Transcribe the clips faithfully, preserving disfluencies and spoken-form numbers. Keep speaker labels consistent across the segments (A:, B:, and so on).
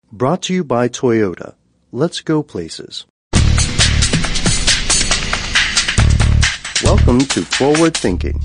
A: Brought to you by Toyota. Let's go places. Welcome to Forward Thinking.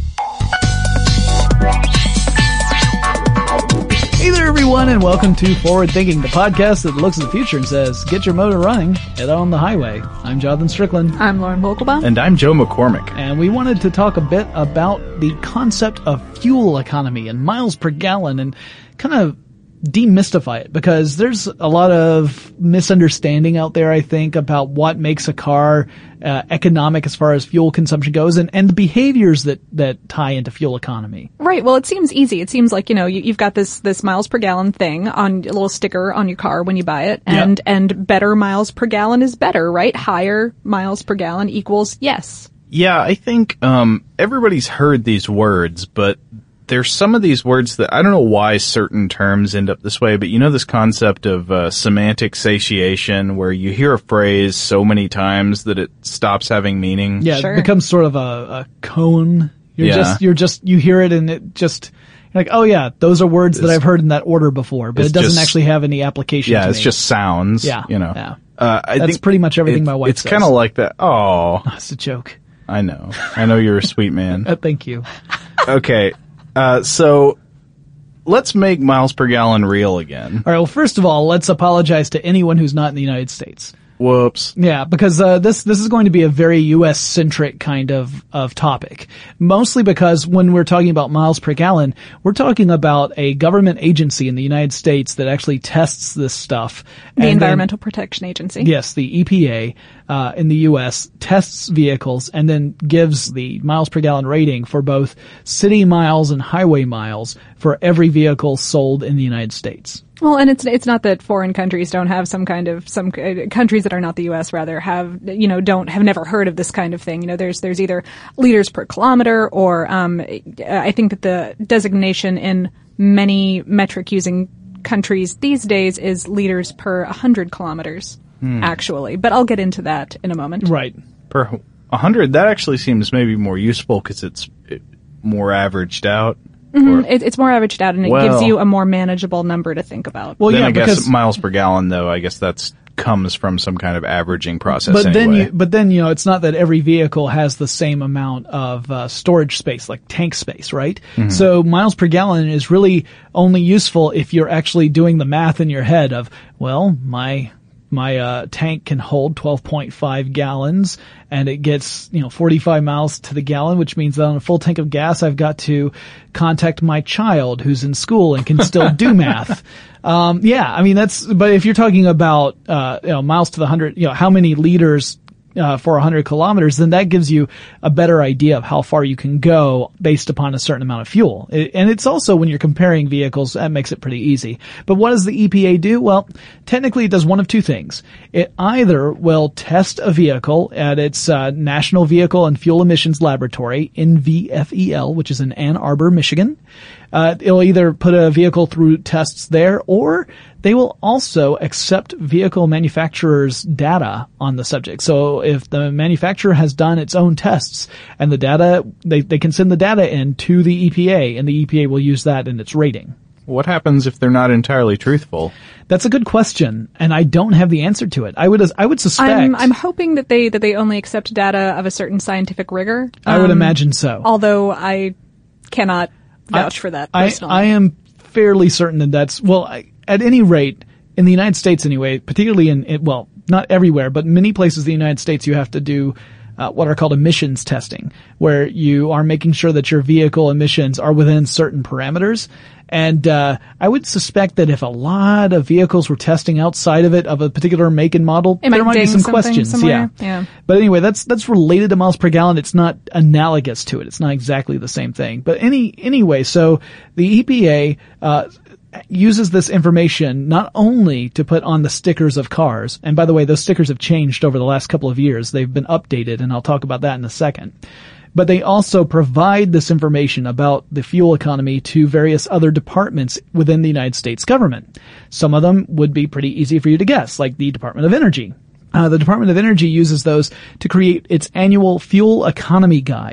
B: Hey there, everyone, and welcome to Forward Thinking, the podcast that looks at the future and says, get your motor running, head on the highway. I'm Jonathan Strickland.
C: I'm Lauren Vogelbaum.
D: And I'm Joe McCormick.
B: And we wanted to talk a bit about the concept of fuel economy and miles per gallon and kind of demystify it, because there's a lot of misunderstanding out there, I think, about what makes a car uh, economic as far as fuel consumption goes, and, and the behaviors that, that tie into fuel economy.
C: Right. Well, it seems easy. It seems like, you know, you, you've got this, this miles per gallon thing on a little sticker on your car when you buy it, and, yep. and better miles per gallon is better, right? Higher miles per gallon equals yes.
D: Yeah, I think um everybody's heard these words, but there's some of these words that I don't know why certain terms end up this way, but you know this concept of uh, semantic satiation, where you hear a phrase so many times that it stops having meaning.
B: Yeah,
C: sure.
B: It becomes sort of a, a cone. You're
D: yeah.
B: just, you're just, you hear it and it just, you're like, oh yeah, those are words
D: it's,
B: that I've heard in that order before, but it doesn't
D: just,
B: actually have any application
D: Yeah,
B: to
D: it's
B: me.
D: just sounds.
B: Yeah,
D: you know.
B: Yeah.
D: Uh, I
B: That's
D: think
B: pretty much everything
D: it,
B: my wife
D: it's
B: says.
D: It's kind of like that. Oh,
B: That's a joke.
D: I know. I know you're a sweet man.
B: Uh, thank you.
D: Okay. Uh, so let's make miles per gallon real again.
B: All right. Well, first of all, let's apologize to anyone who's not in the United States.
D: Whoops.
B: Yeah, because uh, this this is going to be a very U S centric kind of of topic. Mostly because when we're talking about miles per gallon, we're talking about a government agency in the United States that actually tests this stuff.
C: The
B: and
C: Environmental
B: then,
C: Protection Agency.
B: Yes, the E P A uh, in the U S tests vehicles and then gives the miles per gallon rating for both city miles and highway miles for every vehicle sold in the United States.
C: Well, and it's it's not that foreign countries don't have some kind of some uh, countries that are not the U S rather have you know don't have never heard of this kind of thing. You know, there's there's either liters per kilometer or um I think that the designation in many metric using countries these days is liters per one hundred kilometers hmm. actually. But I'll get into that in a moment.
B: Right.
D: Per one hundred, that actually seems maybe more useful because it's more averaged out.
C: Mm-hmm. It, it's more averaged out, and it
D: well,
C: gives you a more manageable number to think about.
B: Well,
D: then
B: yeah,
D: I guess
B: because
D: miles per gallon, though, I guess that's comes from some kind of averaging process.
B: But
D: anyway.
B: then, you, but then you know, it's not that every vehicle has the same amount of uh, storage space, like tank space, right? Mm-hmm. So miles per gallon is really only useful if you're actually doing the math in your head of, well, my. My uh tank can hold twelve point five gallons, and it gets, you know, forty-five miles to the gallon, which means that on a full tank of gas, I've got to contact my child who's in school and can still do math. Um yeah, I mean, that's, but if you're talking about, uh you know, miles to the hundred, you know, how many liters Uh, for one hundred kilometers, then that gives you a better idea of how far you can go based upon a certain amount of fuel. It, and it's also, when you're comparing vehicles, that makes it pretty easy. But what does the E P A do? Well, technically it does one of two things. It either will test a vehicle at its uh, National Vehicle and Fuel Emissions Laboratory, N V F E L, which is in Ann Arbor, Michigan. Uh, it'll either put a vehicle through tests there, or they will also accept vehicle manufacturers' data on the subject. So if the manufacturer has done its own tests and the data, they, they can send the data in to the E P A, and the E P A will use that in its rating.
D: What happens if they're not entirely truthful?
B: That's a good question, and I don't have the answer to it. I would, I would suspect.
C: I'm, I'm hoping that they, that they only accept data of a certain scientific rigor.
B: I would
C: um,
B: imagine so.
C: Although I cannot vouch
B: I,
C: for that
B: I,
C: personally.
B: I am fairly certain that that's, well, I, at any rate, in the United States anyway, particularly in, in, well, not everywhere, but many places in the United States, you have to do uh, what are called emissions testing, where you are making sure that your vehicle emissions are within certain parameters. And uh I would suspect that if a lot of vehicles were testing outside of it, of a particular make and model,
C: it
B: there
C: might
B: might be some questions.
C: Somewhere.
B: Yeah.
C: yeah.
B: But anyway, that's that's related to miles per gallon. It's not analogous to it. It's not exactly the same thing. But any anyway, so the E P A uh uses this information not only to put on the stickers of cars, and by the way, those stickers have changed over the last couple of years. They've been updated, and I'll talk about that in a second. But they also provide this information about the fuel economy to various other departments within the United States government. Some of them would be pretty easy for you to guess, like the Department of Energy. Uh, the Department of Energy uses those to create its annual fuel economy guide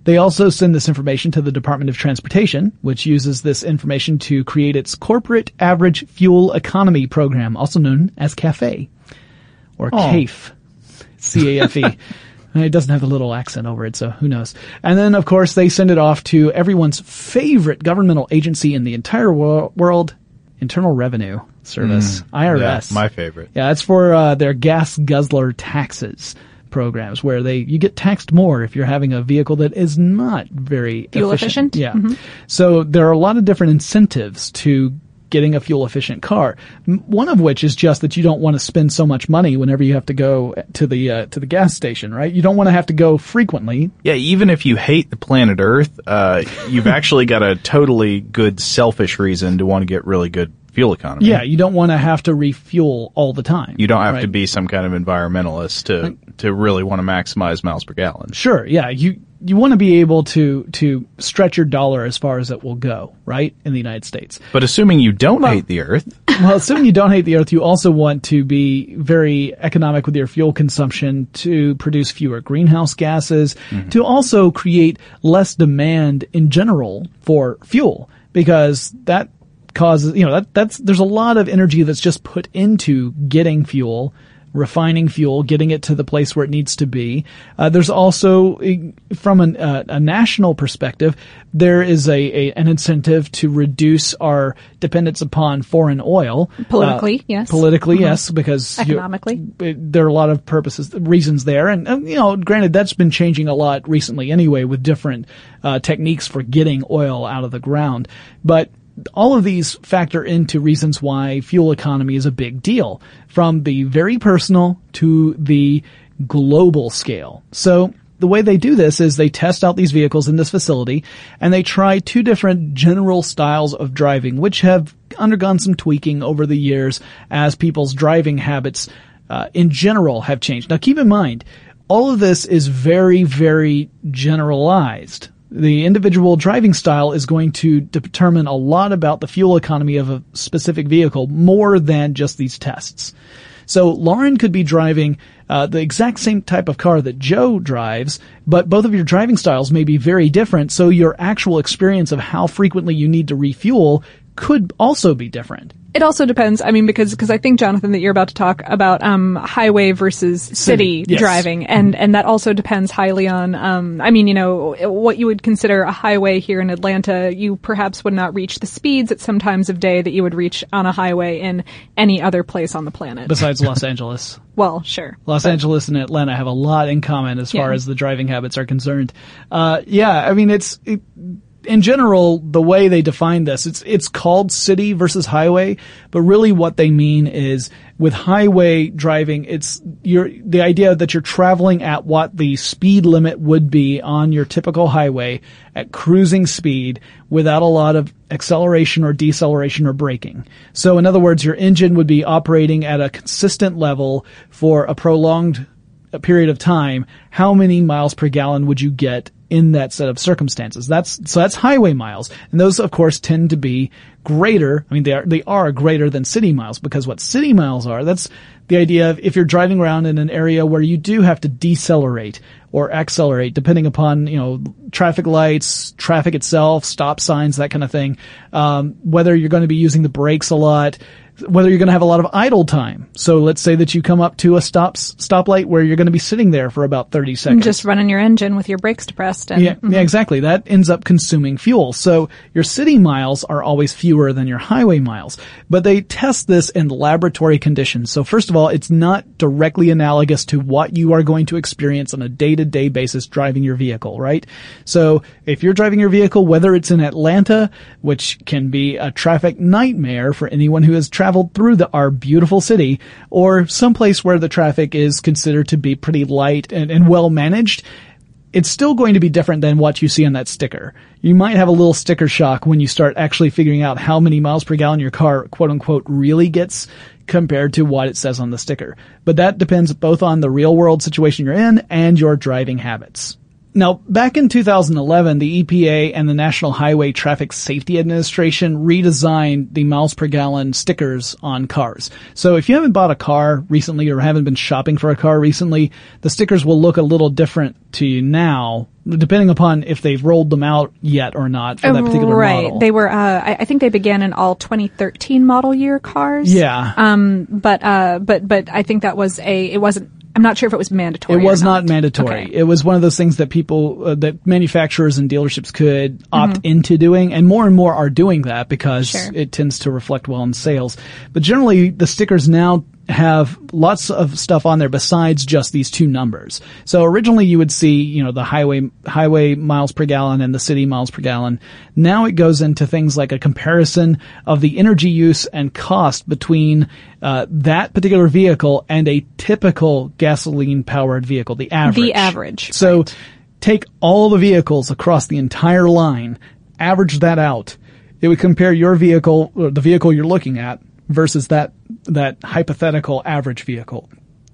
B: They also send this information to the Department of Transportation, which uses this information to create its Corporate Average Fuel Economy Program, also known as CAFE, or
D: Oh.
B: CAFE, C A F E. It doesn't have the little accent over it, so who knows. And then, of course, they send it off to everyone's favorite governmental agency in the entire wor- world, Internal Revenue Service, I R S.
D: Yeah, my favorite.
B: Yeah, it's for uh, their gas guzzler taxes programs, where they you get taxed more if you're having a vehicle that is not very
C: Fuel efficient?
B: Yeah. So there are a lot of different incentives to getting a fuel efficient car. M- One of which is just that you don't want to spend so much money whenever you have to go to the uh, to the gas station, right? You don't want to have to go frequently.
D: Yeah, even if you hate the planet Earth, uh, you've actually got a totally good selfish reason to want to get really good fuel economy.
B: Yeah, you don't want to have to refuel all the time.
D: You don't have
B: right?
D: to be some kind of environmentalist to to really want to maximize miles per gallon.
B: Sure, yeah. You you want to be able to to stretch your dollar as far as it will go, right? In the United States.
D: But assuming you don't hate the Earth,
B: Well, assuming you don't hate the earth, you also want to be very economic with your fuel consumption to produce fewer greenhouse gases, to also create less demand in general for fuel, because that causes, you know, that, that's, there's a lot of energy that's just put into getting fuel, refining fuel, getting it to the place where it needs to be. Uh, there's also, eh, from an, uh, a national perspective, there is a, a an incentive to reduce our dependence upon foreign oil.
C: Politically,
B: Uh,
C: yes.
B: Politically,
C: Mhm.
B: yes, because you-
C: Economically.
B: it- there are a lot of purposes, reasons there, and, and you know, granted, that's been changing a lot recently anyway, with different uh, techniques for getting oil out of the ground. But all of these factor into reasons why fuel economy is a big deal, from the very personal to the global scale. So the way they do this is they test out these vehicles in this facility, and they try two different general styles of driving, which have undergone some tweaking over the years as people's driving habits uh, in general have changed. Now keep in mind, all of this is very, very generalized. The individual driving style is going to determine a lot about the fuel economy of a specific vehicle, more than just these tests. So Lauren could be driving uh, the exact same type of car that Joe drives, but both of your driving styles may be very different, so your actual experience of how frequently you need to refuel could also be different.
C: It also depends. I mean, because because I think, Jonathan, that you're about to talk about um highway versus city,
B: City, yes.
C: driving, and and that also depends highly on. Um, I mean, you know, what you would consider a highway here in Atlanta, you perhaps would not reach the speeds at some times of day that you would reach on a highway in any other place on the planet.
B: Besides Los Angeles.
C: Well, sure.
B: Los Angeles and Atlanta have a lot in common as far
C: Yeah.
B: as the driving habits are concerned. Uh, yeah, I mean, it's, it, in general, the way they define this, it's, it's called city versus highway, but really what they mean is with highway driving, it's your, the idea that you're traveling at what the speed limit would be on your typical highway at cruising speed without a lot of acceleration or deceleration or braking. So in other words, your engine would be operating at a consistent level for a prolonged period of time. How many miles per gallon would you get in that set of circumstances? That's, so that's highway miles. And those, of course, tend to be greater. I mean, they are, they are greater than city miles, because what city miles are, that's the idea of if you're driving around in an area where you do have to decelerate or accelerate, depending upon, you know, traffic lights, traffic itself, stop signs, that kind of thing. Um, whether you're going to be using the brakes a lot, whether you're going to have a lot of idle time. So let's say that you come up to a stop stoplight where you're going to be sitting there for about thirty seconds.
C: Just running your engine with your brakes depressed. And,
B: Yeah, yeah, exactly. That ends up consuming fuel. So your city miles are always fewer than your highway miles. But they test this in laboratory conditions. So first of all, it's not directly analogous to what you are going to experience on a day-to-day basis driving your vehicle, right? So if you're driving your vehicle, whether it's in Atlanta, which can be a traffic nightmare for anyone who has traveled through the, our beautiful city, or someplace where the traffic is considered to be pretty light and, and well managed, it's still going to be different than what you see on that sticker. You might have a little sticker shock when you start actually figuring out how many miles per gallon your car, quote unquote, really gets compared to what it says on the sticker. But that depends both on the real world situation you're in and your driving habits. Now, back in two thousand eleven, the E P A and the National Highway Traffic Safety Administration redesigned the miles per gallon stickers on cars. So if you haven't bought a car recently or haven't been shopping for a car recently, the stickers will look a little different to you now, depending upon if they've rolled them out yet or not for that particular
C: right.
B: model.
C: They were, uh, I, I think they began in all twenty thirteen model year cars.
B: Yeah.
C: Um, but, uh, but, but I think that was a, it wasn't, I'm not sure if it was mandatory.
B: It was
C: or not.
B: not mandatory.
C: Okay.
B: It was one of those things that people, uh, that manufacturers and dealerships could opt mm-hmm. into doing, and more and more are doing that because
C: sure.
B: it tends to reflect well in sales. But generally, the stickers now have lots of stuff on there besides just these two numbers. So originally you would see, you know, the highway, highway miles per gallon and the city miles per gallon. Now it goes into things like a comparison of the energy use and cost between, uh, that particular vehicle and a typical gasoline powered vehicle, the average.
C: The average.
B: So
C: right.
B: take all the vehicles across the entire line, average that out. It would compare your vehicle, or the vehicle you're looking at, versus that that hypothetical average vehicle.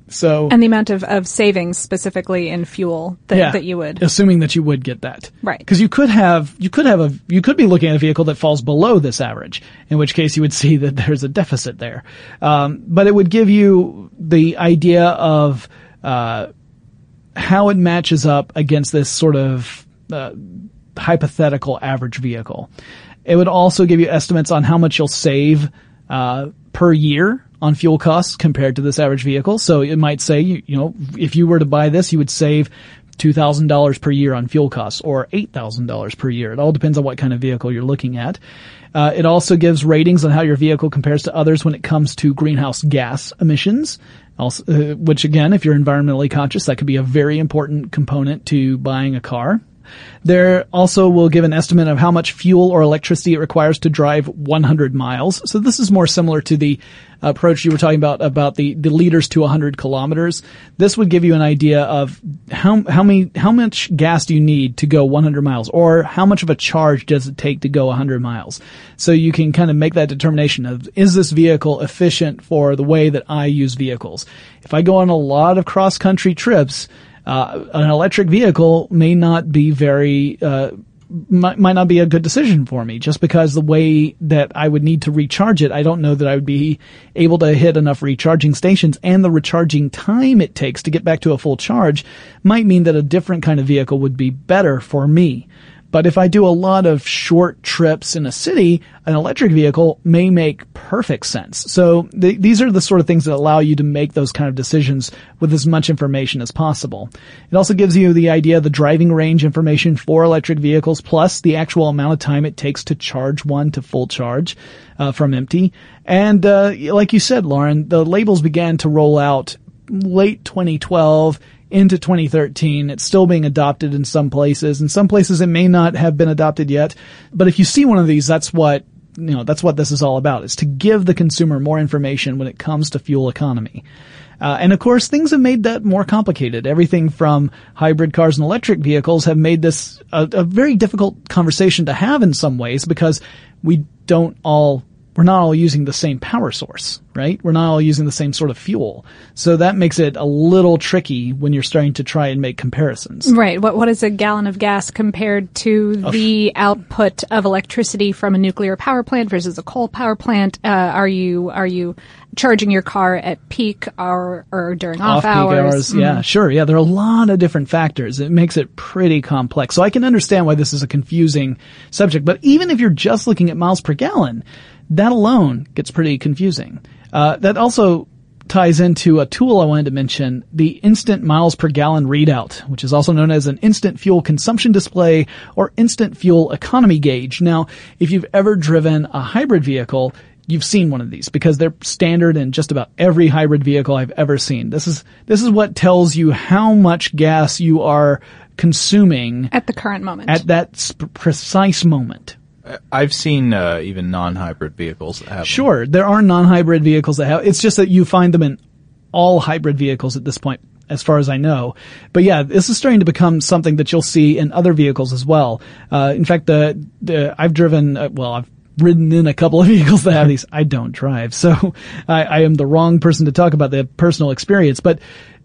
B: So
C: and the amount of, of savings specifically in fuel that,
B: yeah,
C: that you would,
B: assuming that you would get that,
C: right?
B: Because you could have you could have a you could be looking at a vehicle that falls below this average, in which case you would see that there's a deficit there. Um, but it would give you the idea of uh, how it matches up against this sort of uh, hypothetical average vehicle. It would also give you estimates on how much you'll save Uh, per year on fuel costs compared to this average vehicle. So it might say, you, you know, if you were to buy this, you would save two thousand dollars per year on fuel costs or eight thousand dollars per year. It all depends on what kind of vehicle you're looking at. Uh, it also gives ratings on how your vehicle compares to others when it comes to greenhouse gas emissions. Also, uh, which again, if you're environmentally conscious, that could be a very important component to buying a car. There also will give an estimate of how much fuel or electricity it requires to drive one hundred miles. So this is more similar to the approach you were talking about, about the, the liters to one hundred kilometers. This would give you an idea of how, how many, how much gas do you need to go one hundred miles, or how much of a charge does it take to go one hundred miles? So you can kind of make that determination of, is this vehicle efficient for the way that I use vehicles? If I go on a lot of cross-country trips, Uh, an electric vehicle may not be very, uh, might, might not be a good decision for me, just because the way that I would need to recharge it, I don't know that I would be able to hit enough recharging stations, and the recharging time it takes to get back to a full charge might mean that a different kind of vehicle would be better for me. But if I do a lot of short trips in a city, an electric vehicle may make perfect sense. So th- these are the sort of things that allow you to make those kind of decisions with as much information as possible. It also gives you the idea of the driving range information for electric vehicles, plus the actual amount of time it takes to charge one to full charge uh, from empty. And uh, like you said, Lauren, the labels began to roll out late twenty twelve into twenty thirteen. It's still being adopted in some places. In some places it may not have been adopted yet. But if you see one of these, that's what, you know, that's what this is all about. It's to give the consumer more information when it comes to fuel economy. Uh, and of course, things have made that more complicated. Everything from hybrid cars and electric vehicles have made this a, a very difficult conversation to have in some ways, because we don't all We're not all using the same power source, right? We're not all using the same sort of fuel. So that makes it a little tricky when you're starting to try and make comparisons.
C: Right. What What is a gallon of gas compared to the output of electricity from a nuclear power plant versus a coal power plant? Uh, are you are you charging your car at peak or, or during off,
B: off peak
C: hours?
B: hours? Mm-hmm. Yeah, sure. Yeah, there are a lot of different factors. It makes it pretty complex. So I can understand why this is a confusing subject. But even if you're just looking at miles per gallon, that alone gets pretty confusing. Uh, that also ties into a tool I wanted to mention, the Instant Miles Per Gallon Readout, which is also known as an Instant Fuel Consumption Display or Instant Fuel Economy Gauge. Now, if you've ever driven a hybrid vehicle, you've seen one of these, because they're standard in just about every hybrid vehicle I've ever seen. This is, this is what tells you how much gas you are consuming
C: at the current moment,
B: at that sp- precise moment.
D: I've seen uh, even non-hybrid vehicles that have
B: Sure,
D: them.
B: There are non-hybrid vehicles that have. It's just that you find them in all hybrid vehicles at this point, as far as I know. But yeah, this is starting to become something that you'll see in other vehicles as well. Uh, in fact, the, the I've driven, uh, well, I've ridden in a couple of vehicles that have these. I don't drive, so I, I am the wrong person to talk about the personal experience. But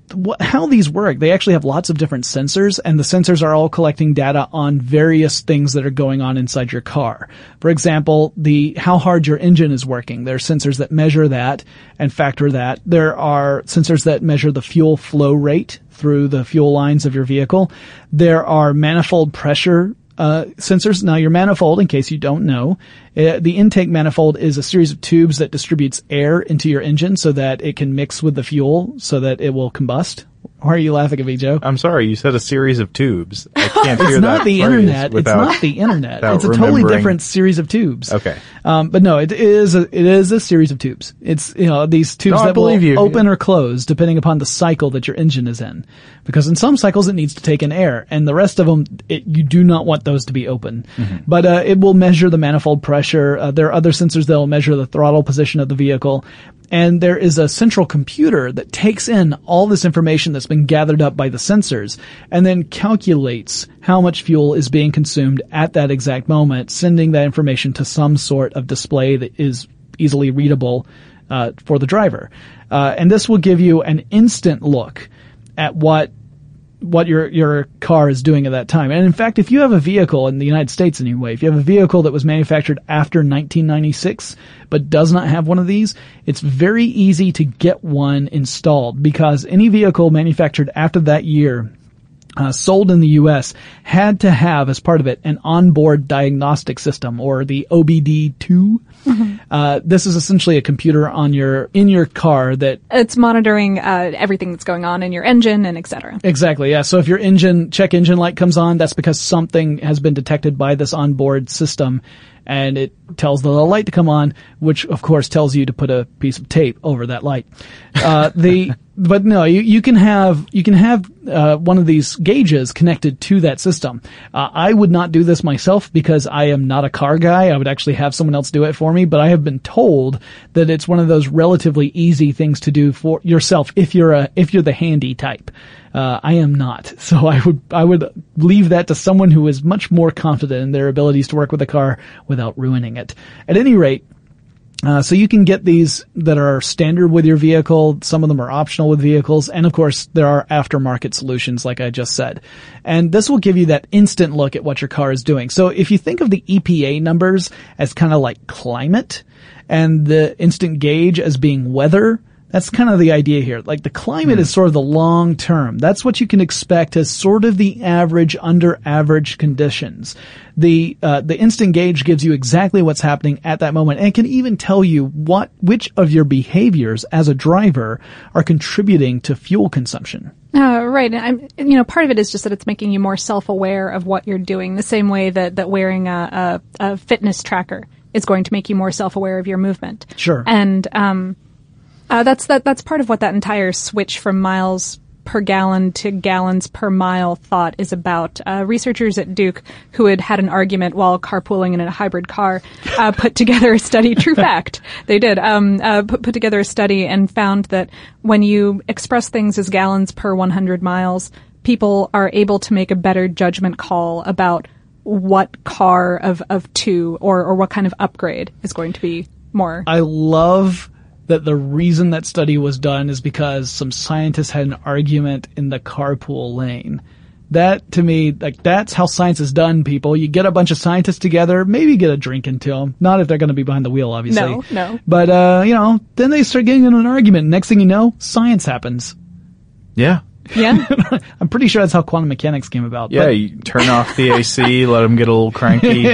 B: what, how these work, they actually have lots of different sensors, and the sensors are all collecting data on various things that are going on inside your car. For example, the how hard your engine is working. There are sensors that measure that and factor that. There are sensors that measure the fuel flow rate through the fuel lines of your vehicle. There are manifold pressure Uh, sensors. Now, your manifold, in case you don't know, uh, the intake manifold is a series of tubes that distributes air into your engine so that it can mix with the fuel so that it will combust. Why are you laughing at me, Joe?
D: I'm sorry, you said a series of tubes. I can't hear
B: It's not
D: that
B: the
D: phrase
B: internet.
D: without-
B: It's not the internet.
D: without
B: It's a totally
D: remembering-
B: different series of tubes.
D: Okay.
B: Um, but no, it is a, it is a series of tubes. It's, you know, these tubes
D: No, I
B: that will
D: believe you.
B: open or close depending upon the cycle that your engine is in. Because in some cycles it needs to take in air, and the rest of them, it, you do not want those to be open. Mm-hmm. But, uh, it will measure the manifold pressure. Uh, there are other sensors that will measure the throttle position of the vehicle. And there is a central computer that takes in all this information that's been gathered up by the sensors and then calculates how much fuel is being consumed at that exact moment, sending that information to some sort of display that is easily readable uh, for the driver. Uh, and this will give you an instant look at what what your your car is doing at that time. And in fact, if you have a vehicle in the United States anyway, if you have a vehicle that was manufactured after nineteen ninety-six but does not have one of these, it's very easy to get one installed, because any vehicle manufactured after that year Uh, sold in the U S had to have, as part of it, an onboard diagnostic system, or the O B D two. Mm-hmm. Uh, this is essentially a computer on your, in your car that...
C: It's monitoring uh, everything that's going on in your engine and et cetera.
B: Exactly, yeah. So if your engine, check engine light comes on, that's because something has been detected by this onboard system, and it tells the light to come on, which of course tells you to put a piece of tape over that light. Uh, the, but no, you, you can have, you can have, uh, one of these gauges connected to that system. Uh, I would not do this myself because I am not a car guy. I would actually have someone else do it for me, but I have been told that it's one of those relatively easy things to do for yourself if you're a, if you're the handy type. Uh, I am not. So I would, I would leave that to someone who is much more confident in their abilities to work with a car without ruining it. At any rate, uh, so you can get these that are standard with your vehicle. Some of them are optional with vehicles. And of course, there are aftermarket solutions, like I just said. And this will give you that instant look at what your car is doing. So if you think of the E P A numbers as kind of like climate, and the instant gauge as being weather, that's kind of the idea here. Like, the climate mm. is sort of the long term. That's what you can expect as sort of the average, under average conditions. The, uh, the instant gauge gives you exactly what's happening at that moment, and it can even tell you what, which of your behaviors as a driver are contributing to fuel consumption.
C: Uh, right. And I'm, you know, part of it is just that it's making you more self-aware of what you're doing, the same way that, that wearing a, a, a fitness tracker is going to make you more self-aware of your movement.
B: Sure.
C: And, um, Uh, that's that. That's part of what that entire switch from miles per gallon to gallons per mile thought is about. Uh, researchers at Duke, who had had an argument while carpooling in a hybrid car, uh, put together a study. True fact, they did. Um, uh, put, put together a study and found that when you express things as gallons per one hundred miles, people are able to make a better judgment call about what car of of two or or what kind of upgrade is going to be more.
B: I love that the reason that study was done is because some scientists had an argument in the carpool lane. That, to me, like, that's how science is done, people. You get a bunch of scientists together, maybe get a drink into them. Not if they're going to be behind the wheel, obviously.
C: No, no.
B: But, uh, you know, then they start getting in an argument. Next thing you know, science happens.
D: Yeah.
C: Yeah.
B: I'm pretty sure that's how quantum mechanics came about.
D: Yeah,
B: but
D: you turn off the A C, let them get a little cranky.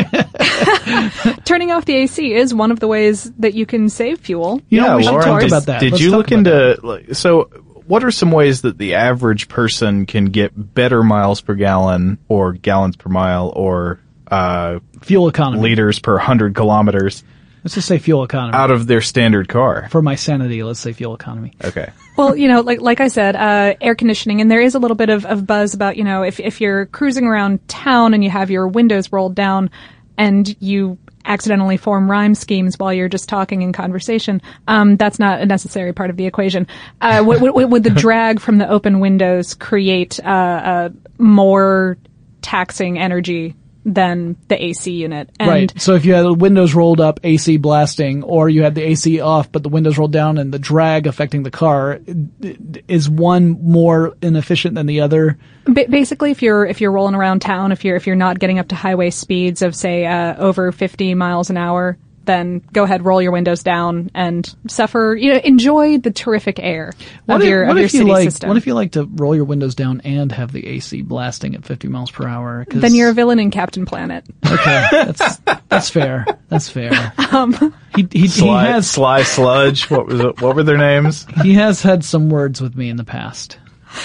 C: Turning off the A C is one of the ways that you can save fuel.
B: You know,
D: yeah,
B: we should
D: Lauren,
B: talk
D: did,
B: about that.
D: Did
B: Let's
D: you
B: talk
D: look
B: about
D: into, like, so what are some ways that the average person can get better miles per gallon or gallons per mile or uh,
B: fuel economy,
D: liters per hundred kilometers?
B: Let's just say fuel economy.
D: Out of their standard car.
B: For my sanity, let's say fuel economy.
D: Okay.
C: Well, you know, like like I said, uh, air conditioning, and there is a little bit of, of buzz about, you know, if if you're cruising around town and you have your windows rolled down and you accidentally form rhyme schemes while you're just talking in conversation, um, that's not a necessary part of the equation. Uh, would, would, would the drag from the open windows create uh, uh, more taxing energy than the A C unit. And
B: right. So if you had the windows rolled up, A C blasting, or you had the A C off, but the windows rolled down and the drag affecting the car, is one more inefficient than the other?
C: Ba- basically, if you're if you're rolling around town, if you're if you're not getting up to highway speeds of say uh, over fifty miles an hour, then go ahead, roll your windows down and suffer, you know, enjoy the terrific air
B: what
C: of
B: if,
C: your,
B: what
C: of your
B: if you
C: city
B: like,
C: system.
B: What if you like to roll your windows down and have the A C blasting at fifty miles per hour?
C: Then you're a villain in Captain Planet.
B: Okay, that's, that's fair. That's fair.
C: Um,
B: he, he,
D: Sly,
B: he has,
D: Sly Sludge, what was it, what were their names?
B: he has had some words with me in the past.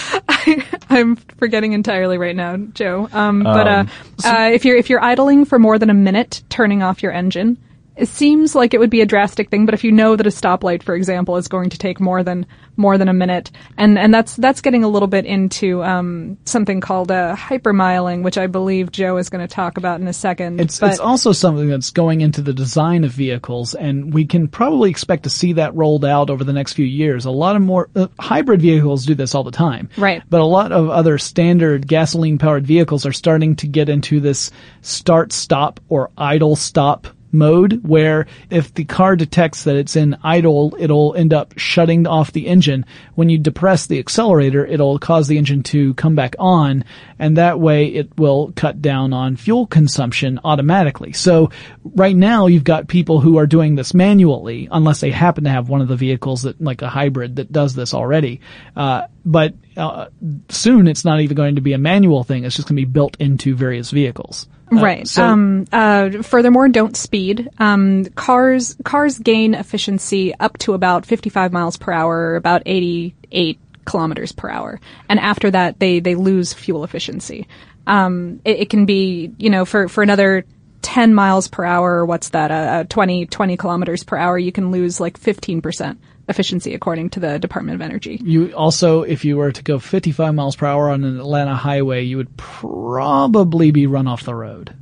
C: I, I'm forgetting entirely right now, Joe. Um, but, uh,
D: Um,
C: uh, if you're, if you're idling for more than a minute, turning off your engine, it seems like it would be a drastic thing, but if you know that a stoplight, for example, is going to take more than more than a minute, and and that's that's getting a little bit into um, something called uh, hypermiling, which I believe Joe is going to talk about in a second.
B: It's
C: but,
B: it's also something that's going into the design of vehicles, and we can probably expect to see that rolled out over the next few years. A lot of more uh, hybrid vehicles do this all the time,
C: right?
B: But a lot of other standard gasoline-powered vehicles are starting to get into this start-stop or idle-stop mode, where if the car detects that it's in idle, it'll end up shutting off the engine. When you depress the accelerator, it'll cause the engine to come back on, and that way it will cut down on fuel consumption automatically. So right now you've got people who are doing this manually, unless they happen to have one of the vehicles that, like a hybrid, that does this already. Uh, but uh, soon it's not even going to be a manual thing. It's just going to be built into various vehicles. Uh,
C: Right.
B: So,
C: um, uh, furthermore, don't speed. Um, cars, cars gain efficiency up to about fifty-five miles per hour, about eighty-eight kilometers per hour. And after that, they, they lose fuel efficiency. Um, it, it can be, you know, for, for another ten miles per hour, what's that, uh, twenty, twenty kilometers per hour, you can lose like fifteen percent efficiency according to the Department of Energy.
B: You also, if you were to go fifty-five miles per hour on an Atlanta highway, you would probably be run off the road.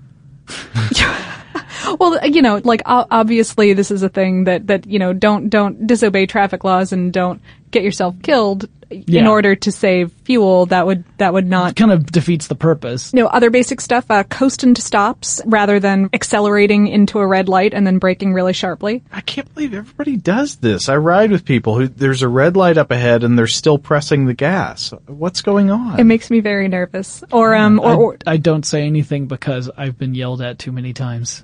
C: Well, you know, like obviously this is a thing that, that, you know, don't, don't disobey traffic laws and don't get yourself killed
B: Yeah.
C: in order to save fuel. That would, that would not.
B: Kind of defeats the purpose.
C: You know, other basic stuff, uh, coasting to stops rather than accelerating into a red light and then braking really sharply.
D: I can't believe everybody does this. I ride with people who, there's a red light up ahead and they're still pressing the gas. What's going on?
C: It makes me very nervous. Or, um, or,
B: I,
C: or,
B: I don't say anything because I've been yelled at too many times.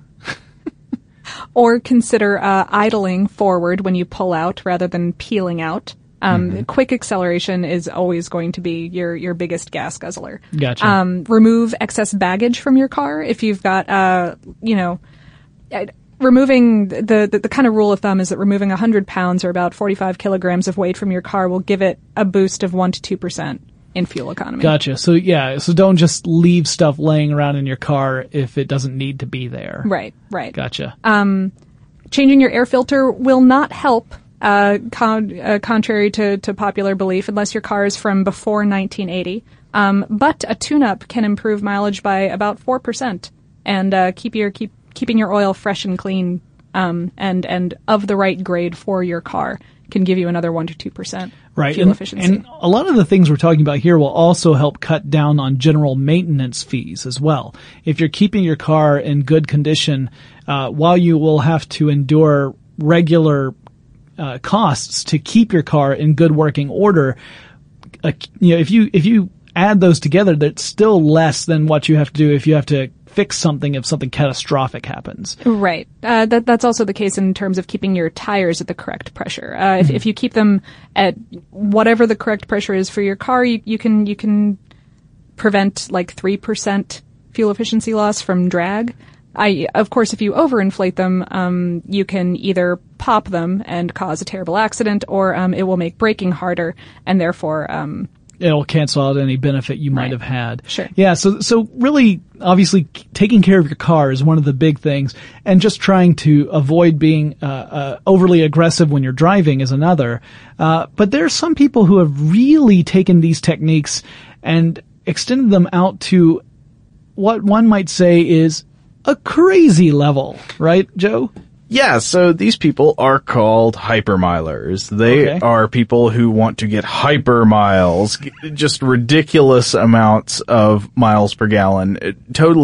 C: or consider, uh, idling forward when you pull out rather than peeling out. Um, mm-hmm. Quick acceleration is always going to be your, your biggest gas guzzler.
B: Gotcha.
C: Um, remove excess baggage from your car. If you've got, uh, you know, uh, removing the, the, the kind of rule of thumb is that removing one hundred pounds or about forty-five kilograms of weight from your car will give it a boost of one to two percent in fuel economy.
B: Gotcha. So yeah, so don't just leave stuff laying around in your car if it doesn't need to be there.
C: Right, right.
B: Gotcha.
C: Um, changing your air filter will not help. Uh, con- uh, contrary to, to popular belief, unless your car is from before nineteen eighty. Um, but a tune-up can improve mileage by about four percent and, uh, keep your, keep, keeping your oil fresh and clean, um, and, and of the right grade for your car can give you another one to two percent
B: right.
C: fuel
B: and,
C: efficiency.
B: And a lot of the things we're talking about here will also help cut down on general maintenance fees as well. If you're keeping your car in good condition, uh, while you will have to endure regular Uh, costs to keep your car in good working order, uh, you know, if you, if you add those together, that's still less than what you have to do if you have to fix something if something catastrophic happens.
C: Right. Uh, that, that's also the case in terms of keeping your tires at the correct pressure. Uh, if, mm-hmm. if you keep them at whatever the correct pressure is for your car, you, you can, you can prevent like three percent fuel efficiency loss from drag. I, of course, if you overinflate them, um, you can either pop them and cause a terrible accident, or um, it will make braking harder, and therefore, um,
B: it'll cancel out any benefit you might
C: right.
B: have had.
C: Sure.
B: Yeah. So, so really, obviously, taking care of your car is one of the big things, and just trying to avoid being uh, uh, overly aggressive when you're driving is another. Uh, but there are some people who have really taken these techniques and extended them out to what one might say is a crazy level, right, Joe?
D: Yeah, so these people are called hypermilers. They
B: Okay.
D: are people who want to get hyper miles, just ridiculous amounts of miles per gallon, totally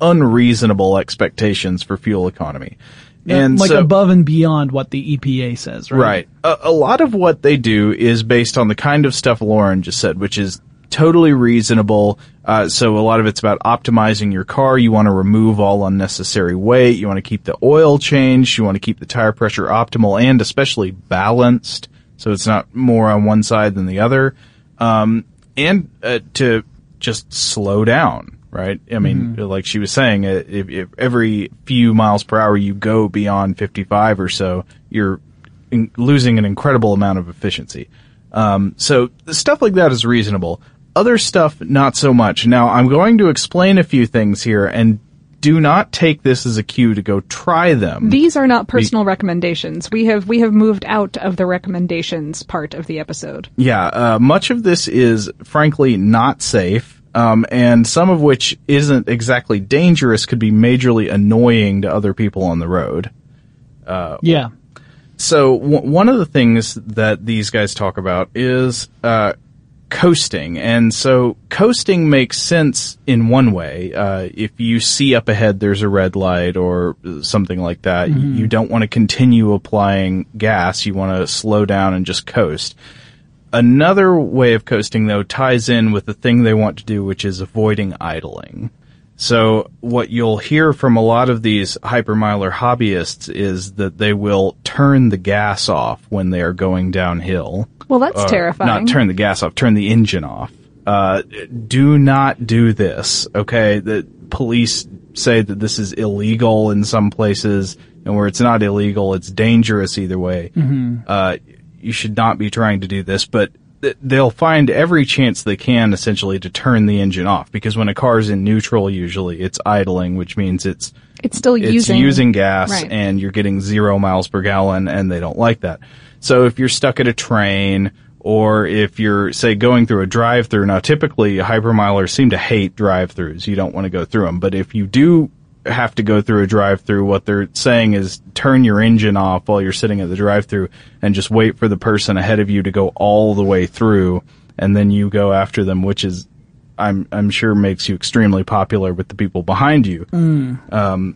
D: unreasonable expectations for fuel economy. And
B: like
D: so,
B: above and beyond what the E P A says, right?
D: Right. A, a lot of what they do is based on the kind of stuff Lauren just said, which is totally reasonable. Uh, so a lot of it's about optimizing your car. You want to remove all unnecessary weight. You want to keep the oil changed. You want to keep the tire pressure optimal and especially balanced, so it's not more on one side than the other. Um, and uh, to just slow down. Right? I mean, mm-hmm. like she was saying, if, if every few miles per hour you go beyond fifty-five or so, you're in, losing an incredible amount of efficiency. Um, so stuff like that is reasonable. Other stuff, not so much. Now, I'm going to explain a few things here, and do not take this as a cue to go try them.
C: These are not personal Be- recommendations. We have we have moved out of the recommendations part of the episode.
D: Yeah, uh, much of this is, frankly, not safe. Um, and some of which isn't exactly dangerous, could be majorly annoying to other people on the road. Uh,
B: yeah.
D: So w- one of the things that these guys talk about is, uh, coasting. And so coasting makes sense in one way. Uh, if you see up ahead there's a red light or something like that, mm-hmm. you don't want to continue applying gas. You want to slow down and just coast. Another way of coasting, though, ties in with the thing they want to do, which is avoiding idling. So what you'll hear from a lot of these hypermiler hobbyists is that they will turn the gas off when they are going downhill.
C: Well, that's uh, terrifying.
D: Not turn the gas off, turn the engine off. Uh, do not do this, okay? The police say that this is illegal in some places, and where it's not illegal, it's dangerous either way.
B: Mm-hmm.
D: Uh, you should not be trying to do this, but th- they'll find every chance they can essentially to turn the engine off, because when a car's in neutral, usually it's idling, which means it's
C: it's still
D: it's
C: using,
D: using gas,
C: right.
D: and you're getting zero miles per gallon, and they don't like that. So if you're stuck at a train, or if you're, say, going through a drive-through, now typically hypermilers seem to hate drive-throughs. You don't want to go through them, but if you do have to go through a drive-through, what they're saying is turn your engine off while you're sitting at the drive-through and just wait for the person ahead of you to go all the way through, and then you go after them, which is, I'm I'm sure makes you extremely popular with the people behind you.
B: Mm.
D: Um,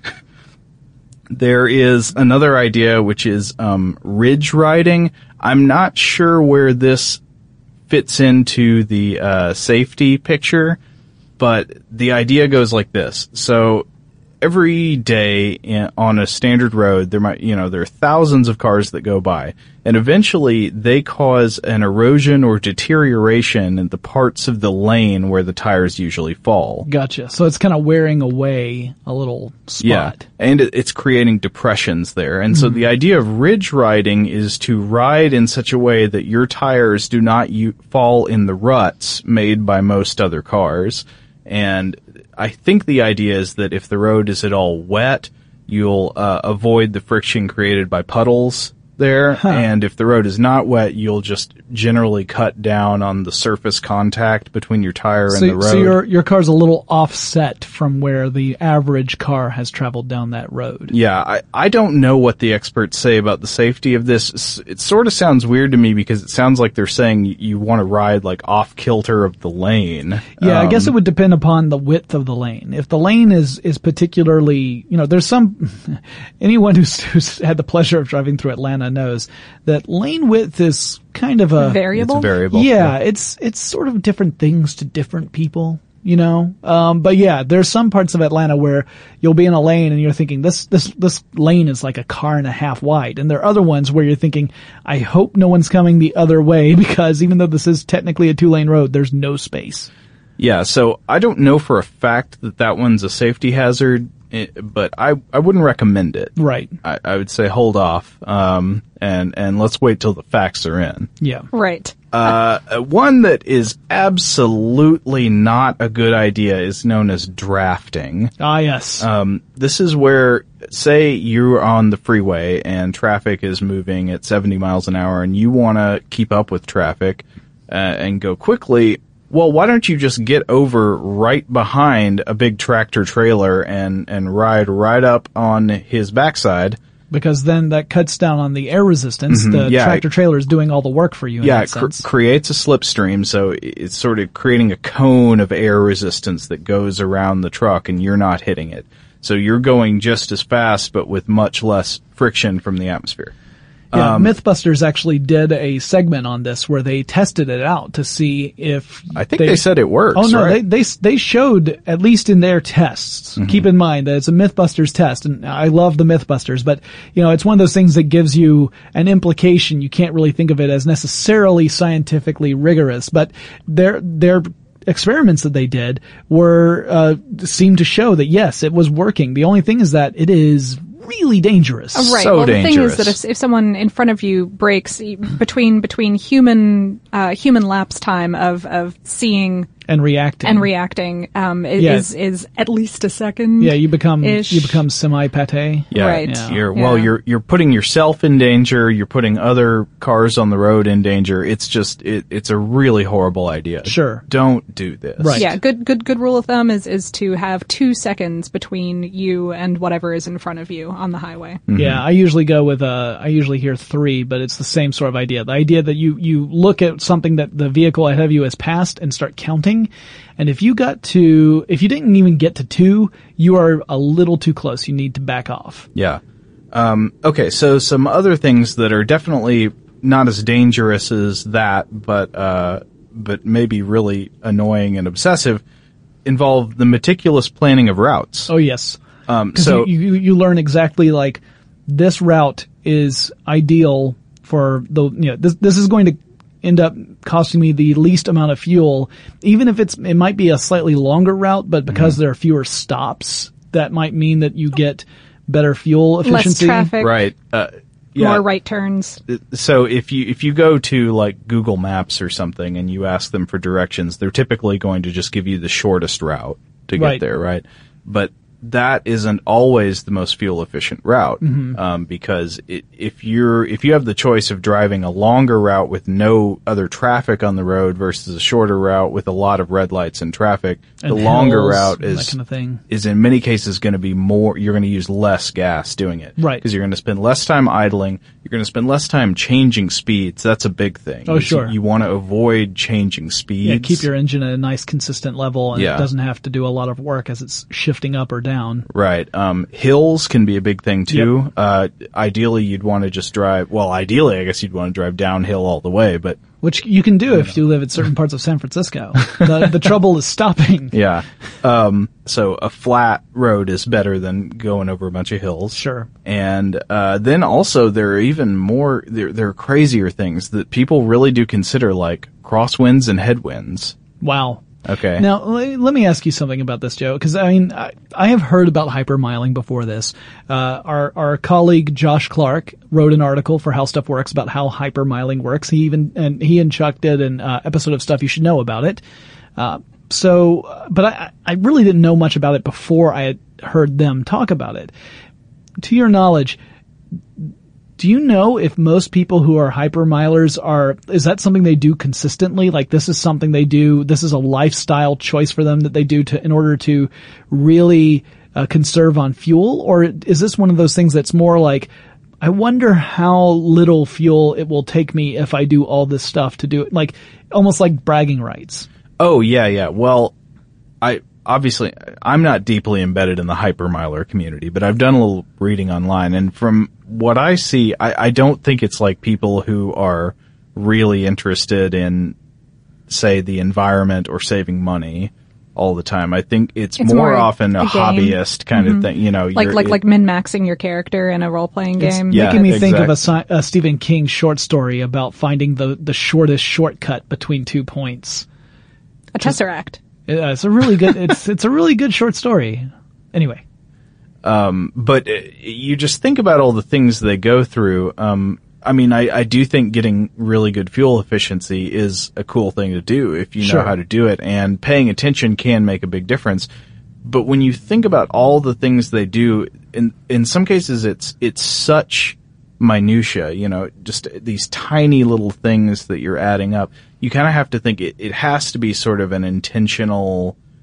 D: there is another idea, which is um, ridge riding. I'm not sure where this fits into the uh, safety picture, but the idea goes like this. So every day in, on a standard road, there might, you know, there are thousands of cars that go by, and eventually they cause an erosion or deterioration in the parts of the lane where the tires usually fall.
B: Gotcha. So it's kind of wearing away a little spot.
D: Yeah, and it, it's creating depressions there. And so mm-hmm. the idea of ridge riding is to ride in such a way that your tires do not u- fall in the ruts made by most other cars. And I think the idea is that if the road is at all wet, you'll uh, avoid the friction created by puddles there. Huh. And if the road is not wet, you'll just generally cut down on the surface contact between your tire
B: so,
D: and the road.
B: So your your car's a little offset from where the average car has traveled down that road.
D: Yeah, I, I don't know what the experts say about the safety of this. It sort of sounds weird to me because it sounds like they're saying you, you want to ride like off kilter of the lane.
B: Yeah,
D: um,
B: I guess it would depend upon the width of the lane. If the lane is, is particularly, you know, there's some, anyone who's, who's had the pleasure of driving through Atlanta knows that lane width is kind of a
C: variable.
D: It's variable.
B: Yeah, it's it's sort of different things to different people, you know. Um, but yeah, there's some parts of Atlanta where you'll be in a lane and you're thinking this this this lane is like a car and a half wide, and there are other ones where you're thinking, I hope no one's coming the other way, because even though this is technically a two lane road, there's no space.
D: Yeah, so I don't know for a fact that that one's a safety hazard, but I, I wouldn't recommend it.
B: Right.
D: I, I would say hold off, um, and, and let's wait till the facts are in.
B: Yeah.
C: Right.
D: Uh, one that is absolutely not a good idea is known as drafting.
B: Ah, yes.
D: Um, this is where, say you're on the freeway and traffic is moving at seventy miles an hour and you want to keep up with traffic, uh, and go quickly. Well, why don't you just get over right behind a big tractor trailer and, and ride right up on his backside,
B: because then that cuts down on the air resistance.
D: Mhm.
B: The
D: Yeah,
B: tractor trailer is doing all the work for you in
D: Yeah,
B: that
D: it cr-
B: sense.
D: creates a slipstream, so it's sort of creating a cone of air resistance that goes around the truck, and you're not hitting it. So you're going just as fast, but with much less friction from the atmosphere.
B: Yeah,
D: Um,
B: Mythbusters actually did a segment on this where they tested it out to see if
D: I think they, said it works.
B: Oh no,
D: right?
B: they they they showed, at least in their tests.
D: Mm-hmm.
B: Keep in mind that it's a Mythbusters test, and I love the Mythbusters, but you know it's one of those things that gives you an implication. You can't really think of it as necessarily scientifically rigorous, but their their experiments that they did were uh seemed to show that yes, it was working. The only thing is that it is really dangerous.
C: Oh, right.
D: So
C: well, the
D: dangerous.
C: thing is that if, if someone in front of you breaks e- between between human uh, human lapse time of of seeing
B: And reacting.
C: and reacting um, i-
B: Yeah.
C: is is at least a second.
B: Yeah, you become
C: Ish.
B: you become semi-pate.
D: Yeah,
C: Right.
B: Yeah.
D: You're, well,
C: Yeah.
D: you're you're putting yourself in danger. You're putting other cars on the road in danger. It's just it, it's a really horrible idea.
B: Sure.
D: Don't do this.
B: Right.
C: Yeah, good good good rule of thumb is is to have two seconds between you and whatever is in front of you on the highway.
B: Yeah, I usually go with uh I usually hear three, but it's the same sort of idea. The idea that you you look at something that the vehicle ahead of you has passed and start counting, and if you got to if you didn't even get to two, you are a little too close. You need to back off.
D: Yeah. Um, okay, so some other things that are definitely not as dangerous as that, but uh, but maybe really annoying and obsessive, involve the meticulous planning of routes.
B: Oh yes.
D: Um,
B: 'Cause
D: so
B: you, you you learn exactly like this route is ideal for the you know this this is going to end up costing me the least amount of fuel, even if it's it might be a slightly longer route, but because there are fewer stops, that might mean that you get better fuel efficiency.
C: Less traffic,
D: right, uh, yeah.
C: more right turns.
D: So if you if you go to like Google Maps or something and you ask them for directions, they're typically going to just give you the shortest route to get
B: Right.
D: there, right? But that isn't always the most fuel efficient route,
B: Mm-hmm.
D: um, because it, if you're if you have the choice of driving a longer route with no other traffic on the road versus a shorter route with a lot of red lights and traffic,
B: And
D: the longer
B: hills
D: route
B: and
D: is
B: that kind of thing.
D: is in many cases going to be more, you're going to use less gas doing it.
B: Right.
D: Because you're going to spend less time idling, you're going to spend less time changing speeds. That's a big thing.
B: Oh,
D: Is
B: sure.
D: You, you want to avoid changing speeds.
B: Yeah, keep your engine at a nice consistent level, and
D: Yeah.
B: it doesn't have to do a lot of work as it's shifting up or down.
D: Right. Um, hills can be a big thing too. Uh, ideally you'd want to just drive, well, ideally I guess you'd want to drive downhill all the way, but
B: Which you can do if you live at certain parts of San Francisco. The, the trouble is stopping.
D: yeah. Um, so a flat road is better than going over a bunch of hills.
B: Sure.
D: And uh, then also there are even more, there, there are crazier things that people really do consider, like crosswinds and headwinds.
B: Wow.
D: Okay.
B: Now, le- let me ask you something about this, Joe, because I mean, I, I have heard about hypermiling before this. Uh, our, our colleague Josh Clark wrote an article for How Stuff Works about how hypermiling works. He even, and he and Chuck did an uh, episode of Stuff You Should Know about it. Uh, so, uh, but I, I really didn't know much about it before I had heard them talk about it. To your knowledge, do you know if most people who are hypermilers are, is that something they do consistently? Like this is something they do, this is a lifestyle choice for them that they do to, in order to really uh, conserve on fuel? Or is this one of those things that's more like, I wonder how little fuel it will take me if I do all this stuff to do it, like almost like bragging rights.
D: Oh, yeah, yeah. Well, I, obviously, I'm not deeply embedded in the hypermiler community, but I've done a little reading online, and from what I see, I, I don't think it's like people who are really interested in, say, the environment or saving money all the time. I think it's,
C: It's
D: more,
C: more
D: often a,
C: a game.
D: hobbyist kind of thing, you know.
C: Like
D: you're-
C: like
D: it-
C: like min maxing your character in a role playing
B: It's
C: game.
D: Yeah,
B: making me think of a,
D: exactly.
B: si- a Stephen King short story about finding the, the shortest shortcut between two points.
C: A tesseract.
B: Yeah, it's a really good, it's, it's a really good short story. Anyway.
D: but uh, you just think about all the things they go through. Um, I mean, I, I do think getting really good fuel efficiency is a cool thing to do if you know
B: Sure.
D: how to do it, and paying attention can make a big difference. But when you think about all the things they do, in in some cases it's it's such minutia, you know, just these tiny little things that you're adding up. You kind of have to think it, it has to be sort of an intentional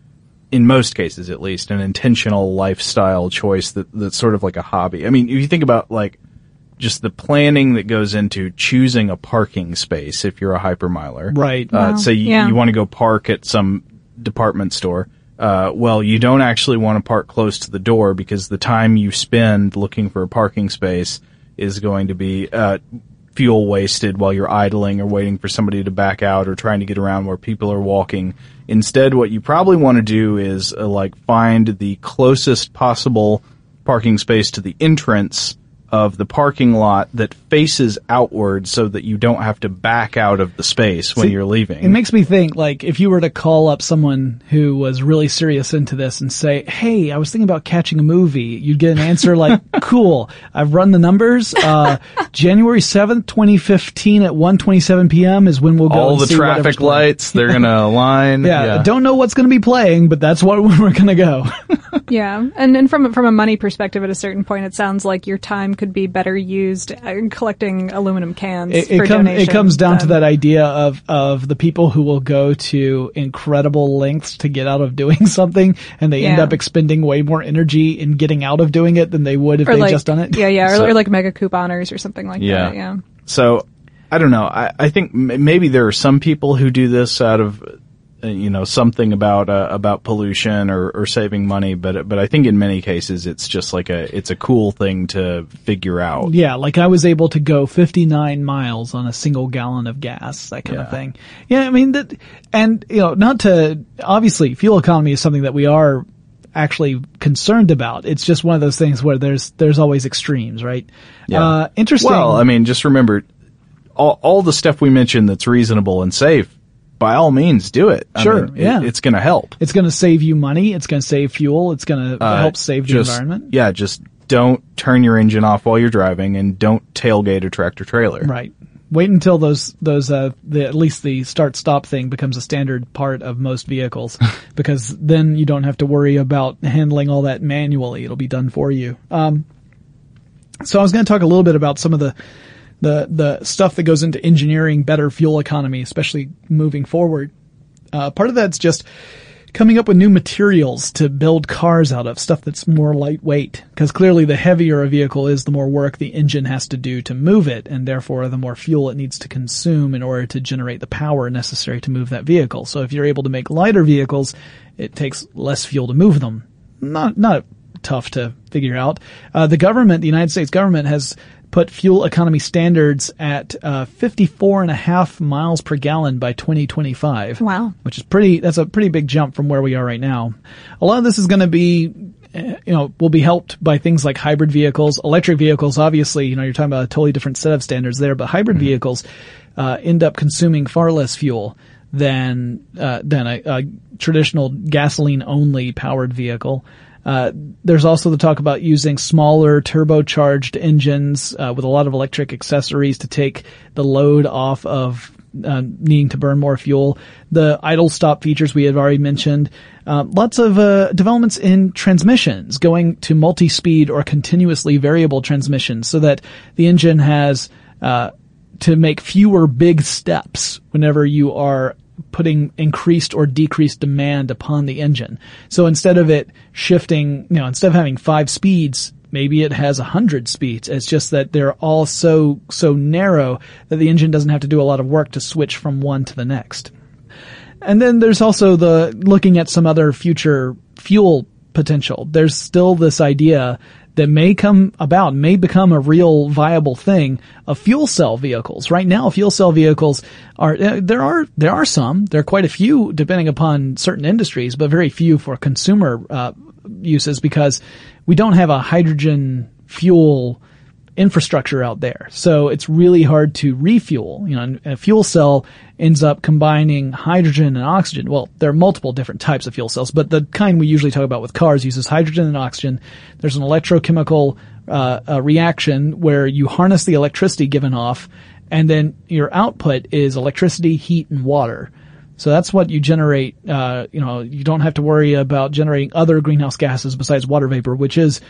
D: in most cases at least, an intentional lifestyle choice that, that's sort of like a hobby. I mean, if you think about like just the planning that goes into choosing a parking space if you're a hypermiler.
B: Right.
D: Uh,
C: Wow.
D: say you,
C: Yeah.
D: you want to go park at some department store. Uh, well, you don't actually want to park close to the door because the time you spend looking for a parking space is going to be, uh, fuel wasted while you're idling or waiting for somebody to back out or trying to get around where people are walking. Instead, what you probably want to do is uh, like find the closest possible parking space to the entrance of the parking lot that faces outward so that you don't have to back out of the space when
B: See,
D: you're leaving.
B: It makes me think, like, if you were to call up someone who was really serious into this and say, hey, I was thinking about catching a movie, you'd get an answer like, cool, I've run the numbers, uh, January seventh, twenty fifteen at one twenty-seven p.m. is when we'll go
D: All
B: and
D: the
B: see whatever's
D: traffic
B: playing.
D: lights, they're going to align.
B: Yeah,
D: yeah.
B: don't know what's going to be playing, but that's what we're going to go.
C: Yeah, and and from from a money perspective, at a certain point, it sounds like your time could be better used uh, collecting aluminum cans
B: It,
C: for
B: it, come,
C: donation.
B: it comes down to
C: than-
B: that idea of, of the people who will go to incredible lengths to get out of doing something, and they end
C: Yeah.
B: up expending way more energy in getting out of doing it than they would if
C: or
B: they
C: like,
B: just done it.
C: Yeah, yeah, or,
D: So-
C: or like mega couponers or something like
D: Yeah.
C: that. Yeah.
D: So, I don't know. I, I think m- maybe there are some people who do this out of, uh, you know, something about uh, about pollution or, or saving money, but but I think in many cases it's just like a it's a cool thing to figure out.
B: Yeah, like I was able to go fifty-nine miles on a single gallon of gas, that kind
D: Yeah.
B: of thing. Yeah, I mean, that, and, you know, not to, obviously, fuel economy is something that we are actually concerned about. It's just one of those things where there's, there's always extremes, right?
D: Yeah.
B: Uh, interesting.
D: Well, I mean, just remember all all the stuff we mentioned that's reasonable and safe. By all means, do it. I
B: Sure,
D: mean, it-
B: yeah.
D: it's going to help.
B: It's going to save you money. It's going to save fuel. It's going to
D: Uh,
B: help save the
D: just-
B: environment.
D: Yeah, just don't turn your engine off while you're driving, and don't tailgate a tractor trailer.
B: Right. Wait until those those uh the at least the start stop thing becomes a standard part of most vehicles, because then you don't have to worry about handling all that manually. It'll be done for you. Um, so I was going to talk a little bit about some of the the the stuff that goes into engineering better fuel economy, especially moving forward. Uh, part of that's just coming up with new materials to build cars out of, stuff that's more lightweight. Because clearly the heavier a vehicle is, the more work the engine has to do to move it, and therefore the more fuel it needs to consume in order to generate the power necessary to move that vehicle. So if you're able to make lighter vehicles, it takes less fuel to move them. Not, not tough to figure out. Uh, the government, the United States government, has put fuel economy standards at uh, fifty-four and a half miles per gallon by twenty twenty-five.
C: Wow.
B: Which is pretty, that's a pretty big jump from where we are right now. A lot of this is going to be, uh, you know, will be helped by things like hybrid vehicles. Electric vehicles, obviously, you know, you're talking about a totally different set of standards there, but hybrid mm-hmm. vehicles uh, end up consuming far less fuel than, uh, than a, a traditional gasoline-only powered vehicle. Uh, there's also the talk about using smaller turbocharged engines uh, with a lot of electric accessories to take the load off of uh, needing to burn more fuel. The idle stop features we had already mentioned. Uh, lots of uh, developments in transmissions, going to multi-speed or continuously variable transmissions so that the engine has uh, to make fewer big steps whenever you are putting increased or decreased demand upon the engine. So instead of it shifting, you know, instead of having five speeds, maybe it has a hundred speeds. It's just that they're all so, so narrow that the engine doesn't have to do a lot of work to switch from one to the next. And then there's also the looking at some other future fuel potential. There's still this idea that may come about, may become a real viable thing of fuel cell vehicles. Right now, fuel cell vehicles are, there are, there are some, there are quite a few depending upon certain industries, but very few for consumer, uh, uses because we don't have a hydrogen fuel infrastructure out there. So it's really hard to refuel. You know, a fuel cell ends up combining hydrogen and oxygen. Well, there are multiple different types of fuel cells, but the kind we usually talk about with cars uses hydrogen and oxygen. There's an electrochemical uh, a reaction where you harness the electricity given off, and then your output is electricity, heat, and water. So that's what you generate. Uh, you know, you don't have to worry about generating other greenhouse gases besides water vapor, which is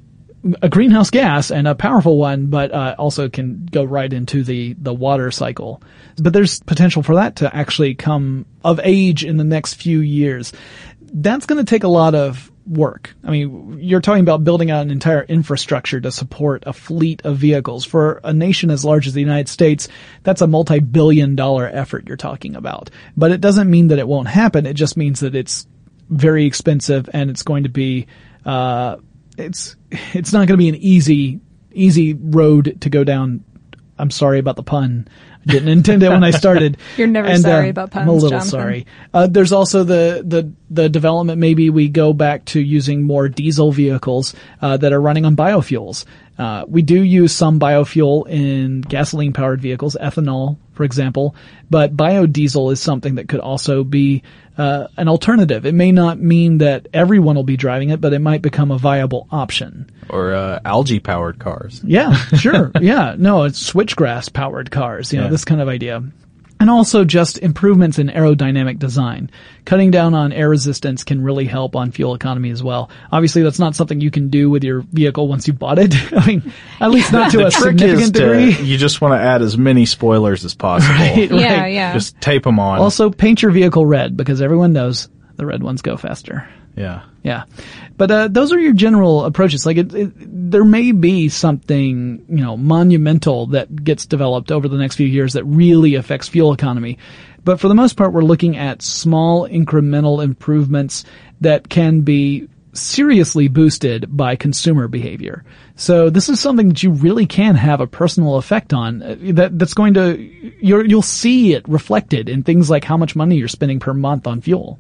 B: a greenhouse gas and a powerful one, but uh, also can go right into the, the water cycle. But there's potential for that to actually come of age in the next few years. that's going to take a lot of work. I mean, you're talking about building out an entire infrastructure to support a fleet of vehicles. For a nation as large as the United States, that's a multi-billion dollar effort you're talking about. But it doesn't mean that it won't happen. It just means that it's very expensive and it's going to be, uh, it's, it's not going to be an easy, easy road to go down. I'm sorry about the pun. I didn't intend it when I started.
C: You're never
B: and,
C: sorry
B: uh,
C: about puns,
B: I'm a little
C: Jonathan.
B: sorry. Uh, there's also the, the, the development, maybe we go back to using more diesel vehicles, uh, that are running on biofuels. Uh, we do use some biofuel in gasoline powered vehicles, ethanol, for example, but biodiesel is something that could also be, uh, an alternative. It may not mean that everyone will be driving it, but it might become a viable option.
D: Or, uh, algae powered cars.
B: Yeah, sure. Yeah. No, it's switchgrass powered cars, you know,
D: Yeah.
B: this kind of idea. And also just improvements in aerodynamic design. Cutting down on air resistance can really help on fuel economy as well. Obviously, that's not something you can do with your vehicle once you bought it. I mean, at least not to
D: The
B: a
D: trick is
B: significant
D: to,
B: degree.
D: you just want to add as many spoilers as possible.
B: Right,
C: Yeah,
B: right.
C: yeah.
D: Just tape them on.
B: Also, paint your vehicle red because everyone knows the red ones go faster.
D: yeah.
B: Yeah. But, uh, those are your general approaches. Like, it, it, there may be something, you know, monumental that gets developed over the next few years that really affects fuel economy. But for the most part, we're looking at small incremental improvements that can be seriously boosted by consumer behavior. So this is something that you really can have a personal effect on, uh, that, that's going to, you're, you'll see it reflected in things like how much money you're spending per month on fuel.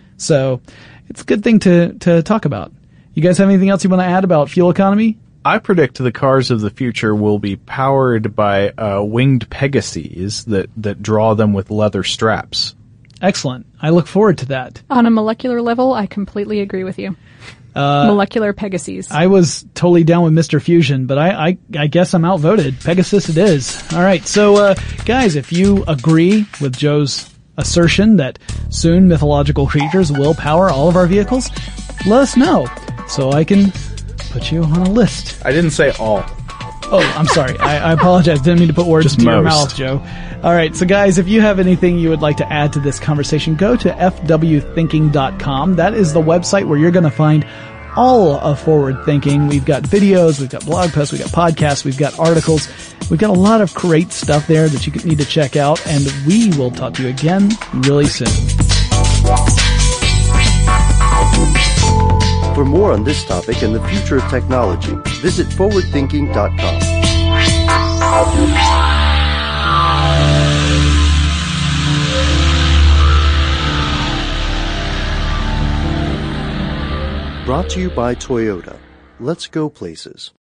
B: So it's a good thing to, to talk about. You guys have anything else you want to add about fuel economy?
D: I predict the cars of the future will be powered by uh, winged Pegasus that, that draw them with leather straps.
B: Excellent. I look forward to that.
C: On a molecular level, I completely agree with you. Uh, molecular Pegasus.
B: I was totally down with Mister Fusion, but I, I, I guess I'm outvoted. Pegasus it is. All right. So, uh, guys, if you agree with Joe's assertion that soon mythological creatures will power all of our vehicles, let us know so I can put you on a list.
D: I didn't say all.
B: Oh, I'm sorry. I, I apologize. Didn't mean to put words
D: Just
B: into your
D: most.
B: mouth, Joe. All right. So, guys, if you have anything you would like to add to this conversation, go to f w thinking dot com. That is the website where you're going to find all of Forward Thinking. We've got videos, we've got blog posts, we've got podcasts, we've got articles. We've got a lot of great stuff there that you need to check out, and we will talk to you again really soon.
A: For more on this topic and the future of technology, visit forward thinking dot com. Brought to you by Toyota. Let's go places.